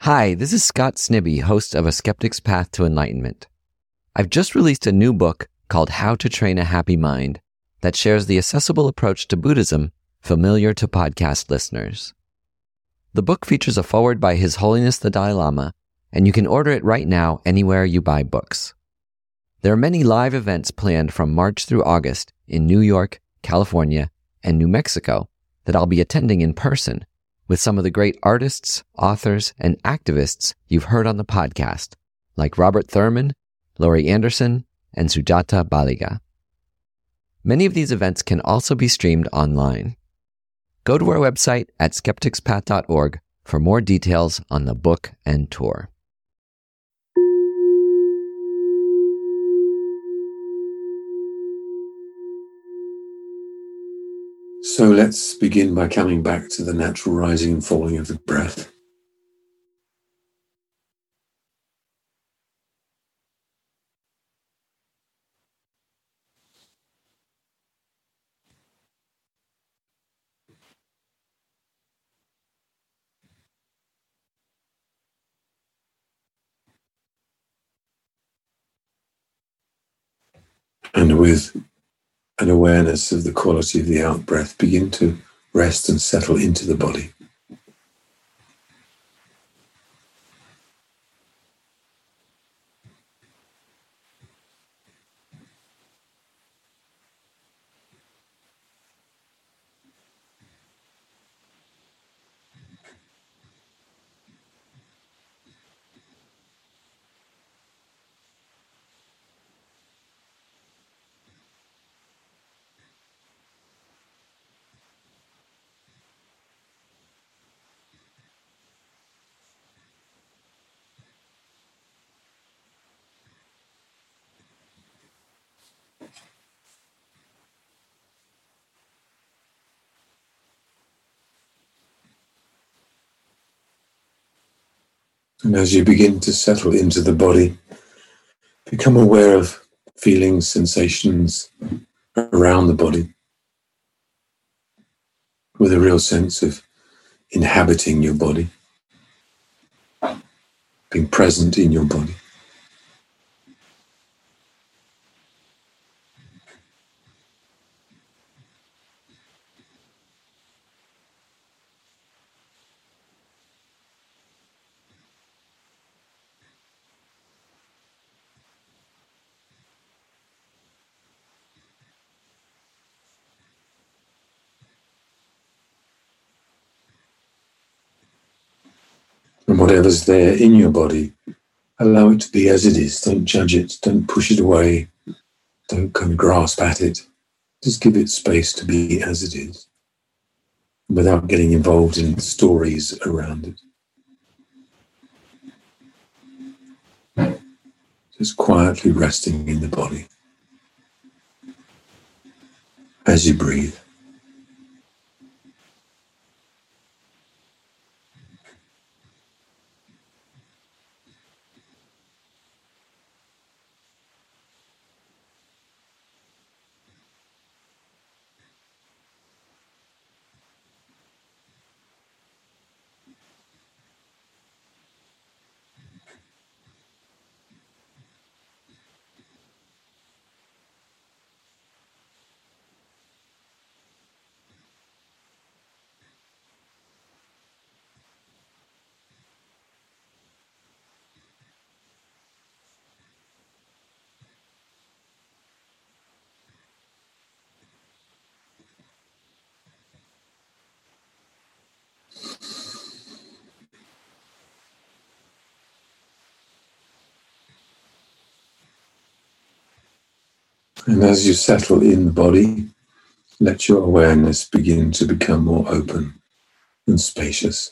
Hi, this is Scott Snibbe, host of A Skeptic's Path to Enlightenment. I've just released a new book called How to Train a Happy Mind that shares the accessible approach to Buddhism familiar to podcast listeners. The book features a foreword by His Holiness the Dalai Lama, and you can order it right now anywhere you buy books. There are many live events planned from March through August in New York, California, and New Mexico that I'll be attending in person with some of the great artists, authors, and activists you've heard on the podcast, like Robert Thurman, Laurie Anderson, and Sujata Baliga. Many of these events can also be streamed online. Go to our website at skepticspath.org for more details on the book and tour. So let's begin by coming back to the natural rising and falling of the breath. And with an awareness of the quality of the out-breath, begin to rest and settle into the body. And as you begin to settle into the body, become aware of feelings, sensations around the body, with a real sense of inhabiting your body, being present in your body. And whatever's there in your body, allow it to be as it is. Don't judge it. Don't push it away. Don't kind of grasp at it. Just give it space to be as it is, without getting involved in stories around it. Just quietly resting in the body as you breathe. And as you settle in the body, let your awareness begin to become more open and spacious.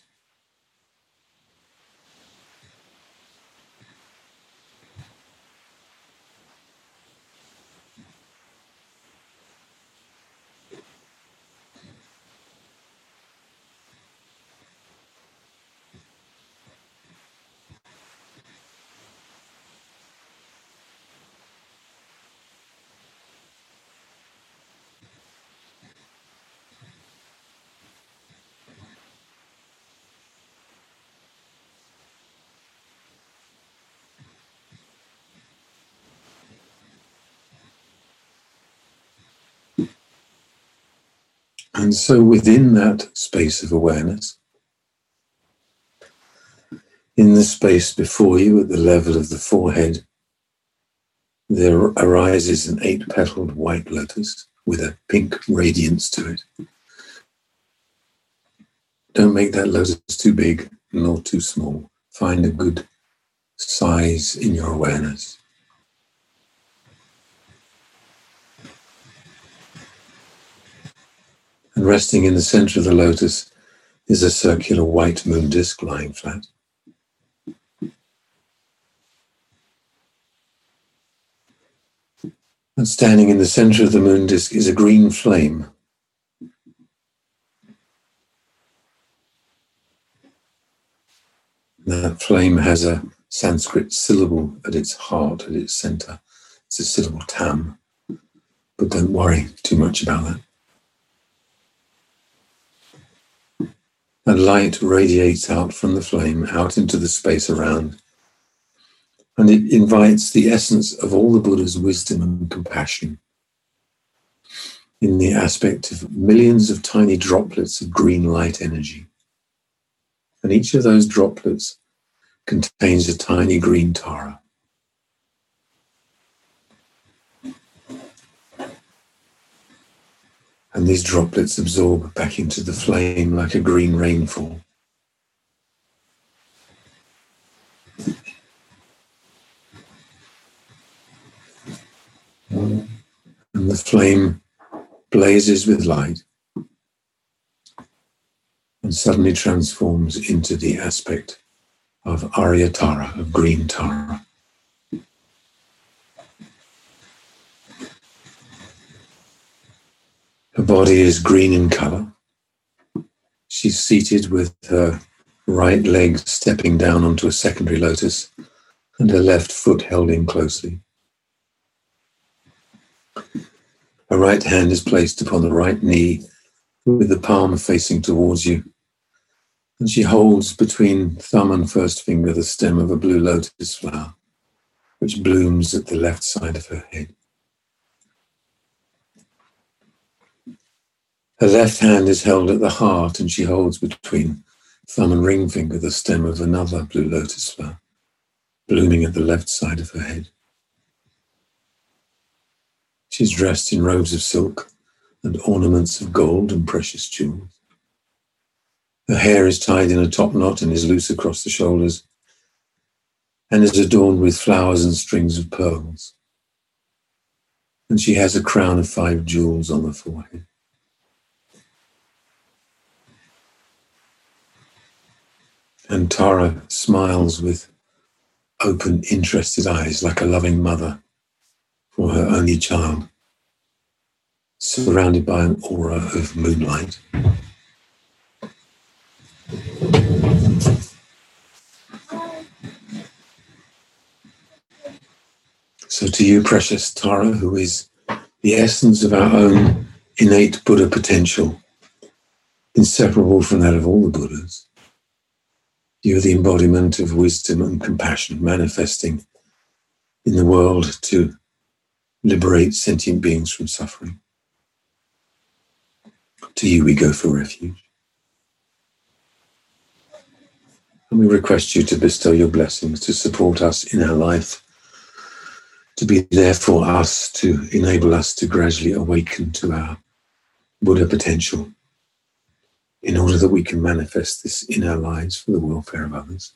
And so within that space of awareness, in the space before you at the level of the forehead, there arises an 8-petaled white lotus with a pink radiance to it. Don't make that lotus too big nor too small. Find a good size in your awareness. And resting in the center of the lotus is a circular white moon disk lying flat. And standing in the center of the moon disk is a green flame. That flame has a Sanskrit syllable at its heart, at its center. It's a syllable tam, but don't worry too much about that. And light radiates out from the flame, out into the space around, and it invites the essence of all the Buddha's wisdom and compassion in the aspect of millions of tiny droplets of green light energy. And each of those droplets contains a tiny green Tara. And these droplets absorb back into the flame like a green rainfall. And the flame blazes with light and suddenly transforms into the aspect of Arya Tara, of green Tara. Her body is green in color. She's seated with her right leg stepping down onto a secondary lotus and her left foot held in closely. Her right hand is placed upon the right knee with the palm facing towards you. And she holds between thumb and first finger the stem of a blue lotus flower, which blooms at the left side of her head. Her left hand is held at the heart, and she holds between thumb and ring finger the stem of another blue lotus flower, blooming at the left side of her head. She's dressed in robes of silk and ornaments of gold and precious jewels. Her hair is tied in a top knot and is loose across the shoulders, and is adorned with flowers and strings of pearls. And she has a crown of 5 jewels on the forehead. And Tara smiles with open, interested eyes like a loving mother for her only child, surrounded by an aura of moonlight. So to you, precious Tara, who is the essence of our own innate Buddha potential, inseparable from that of all the Buddhas, you are the embodiment of wisdom and compassion manifesting in the world to liberate sentient beings from suffering. To you we go for refuge. And we request you to bestow your blessings, to support us in our life, to be there for us, to enable us to gradually awaken to our Buddha potential in order that we can manifest this in our lives for the welfare of others.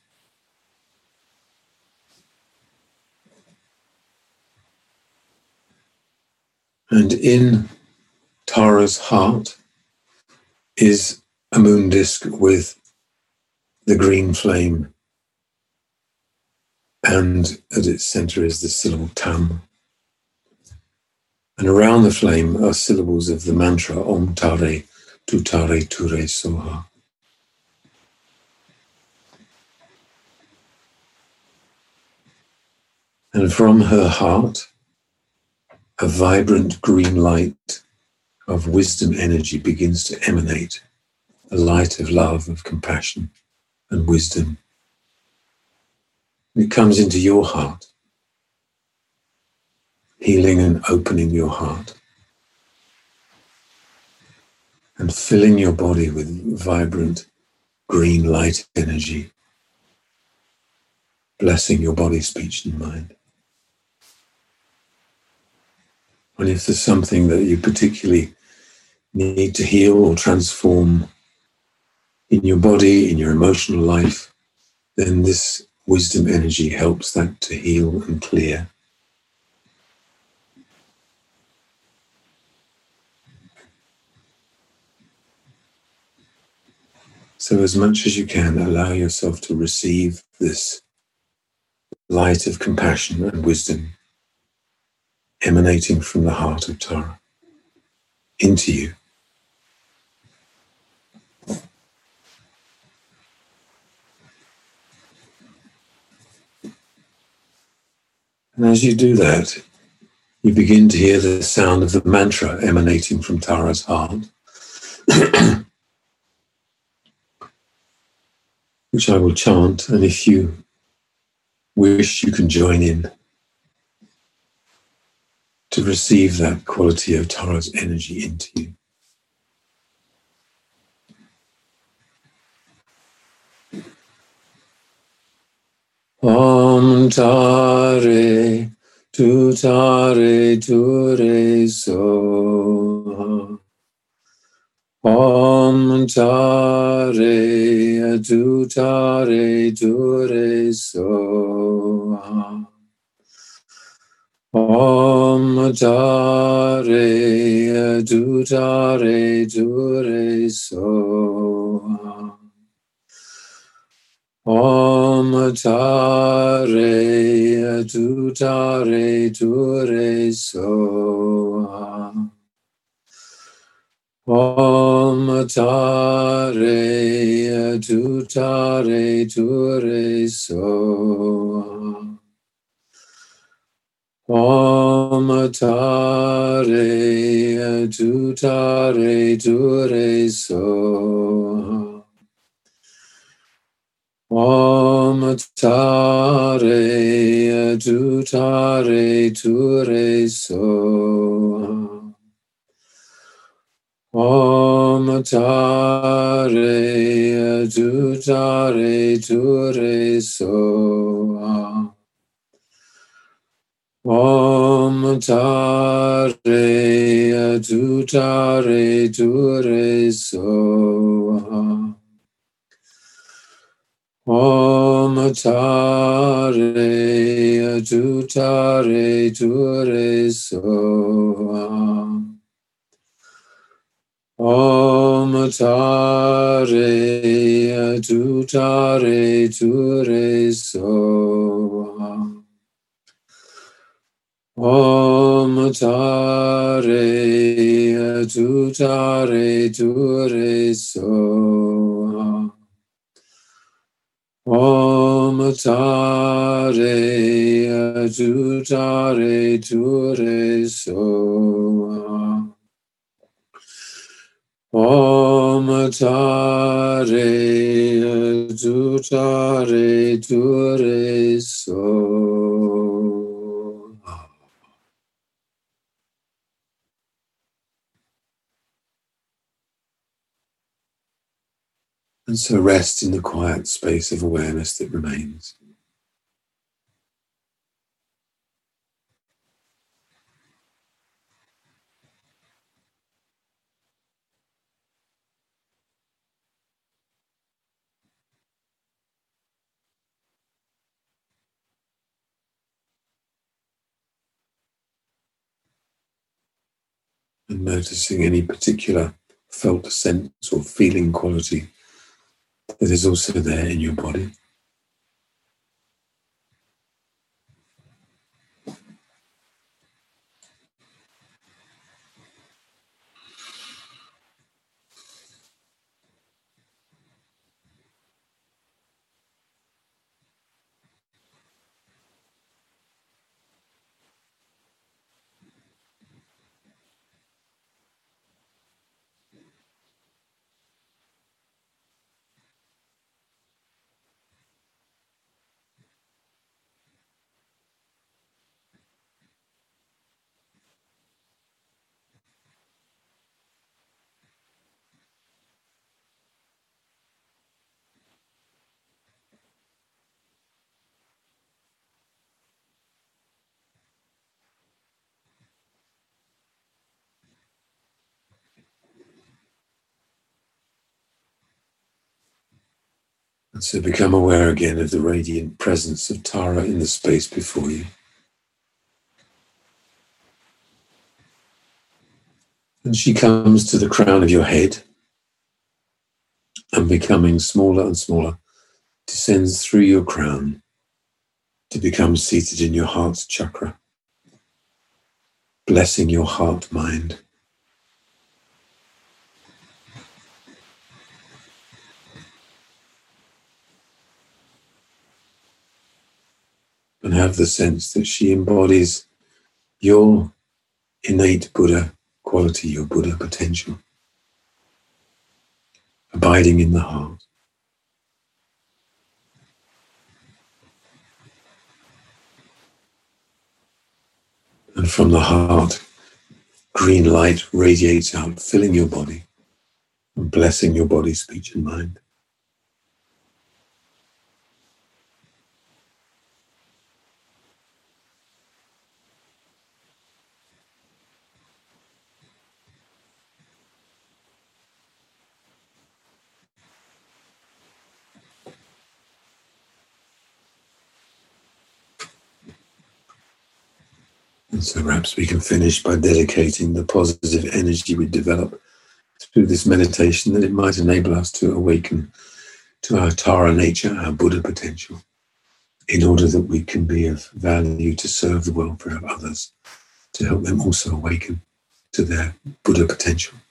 And in Tara's heart is a moon disk with the green flame, and at its center is the syllable tam. And around the flame are syllables of the mantra Om Tare Tu Tare Ture Soha. And from her heart, a vibrant green light of wisdom energy begins to emanate, a light of love, of compassion and wisdom. It comes into your heart, healing and opening your heart. and filling your body with vibrant green light energy, blessing your body, speech, and mind. And if there's something that you particularly need to heal or transform in your body, in your emotional life, then this wisdom energy helps that to heal and clear. So as much as you can, allow yourself to receive this light of compassion and wisdom emanating from the heart of Tara into you. And as you do that, you begin to hear the sound of the mantra emanating from Tara's heart, which I will chant, and if you wish, you can join in to receive that quality of Tara's energy into you. Om Tare, Tu Tare, Tu Re So. Om Tare, Tu Tare, Tu Re So. Om Tare, Tu Tare, Tu Re So. Om Tare, Tu Tare, Tu Re So. Om Tare, Tu Tare, Tu Re So. Om Tare, Tu Tare, Tu Re So. Om Tare, Tu Tare, Tu Re So. Om Tare, Tu Tare, Tu Re So. Om Tare, Tu Tare, Tu Re So. Om Tare, Tu Tare, Tu Re So. Om Tare, Tu Tare, Tu Re So. Om Tare, Tu Tare, Tu Re So. Om Tare, Tu Tare, Tu Re So. Om Tare, Tu Tare, Tu Re So. And so rest in the quiet space of awareness that remains. And noticing any particular felt sense or feeling quality that is also there in your body. So become aware again of the radiant presence of Tara in the space before you. And she comes to the crown of your head and, becoming smaller and smaller, descends through your crown to become seated in your heart chakra, blessing your heart mind. And have the sense that she embodies your innate Buddha quality, your Buddha potential, abiding in the heart. And from the heart, green light radiates out, filling your body and blessing your body, speech, and mind. And so perhaps we can finish by dedicating the positive energy we develop through this meditation, that it might enable us to awaken to our Tara nature, our Buddha potential, in order that we can be of value to serve the welfare of others, to help them also awaken to their Buddha potential.